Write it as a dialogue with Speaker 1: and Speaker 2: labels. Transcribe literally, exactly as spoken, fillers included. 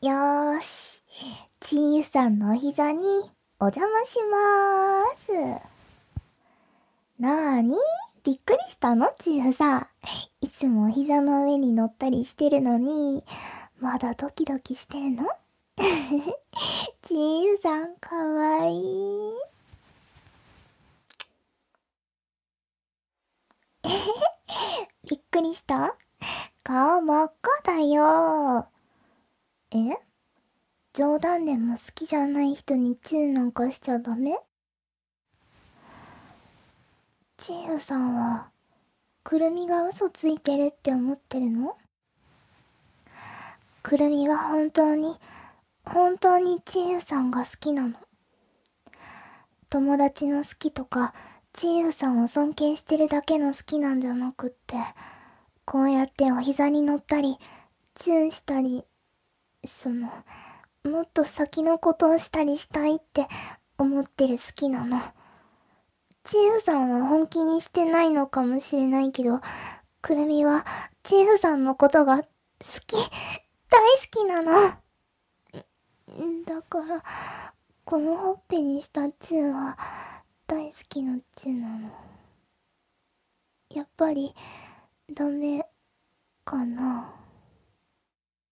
Speaker 1: よーし。ちーゆさんのお膝にお邪魔しまーす。なーにびっくりしたのちーゆさん。いつもお膝の上に乗ったりしてるのに、まだドキドキしてるのちーゆさんかわいい。びっくりした？顔真っ赤だよ。え？冗談でも好きじゃない人にチューなんかしちゃダメ？ちーゆさんは、くるみが嘘ついてるって思ってるの？くるみは本当に、本当にちーゆさんが好きなの。友達の好きとか、ちーゆさんを尊敬してるだけの好きなんじゃなくって、こうやってお膝に乗ったり、チューしたり、その、もっと先のことをしたりしたいって思ってる好きなの。ちーゆさんは本気にしてないのかもしれないけど、くるみはちーゆさんのことが好き、大好きなの。だから、このほっぺにしたチューは大好きなチューなの。やっぱりダメかな。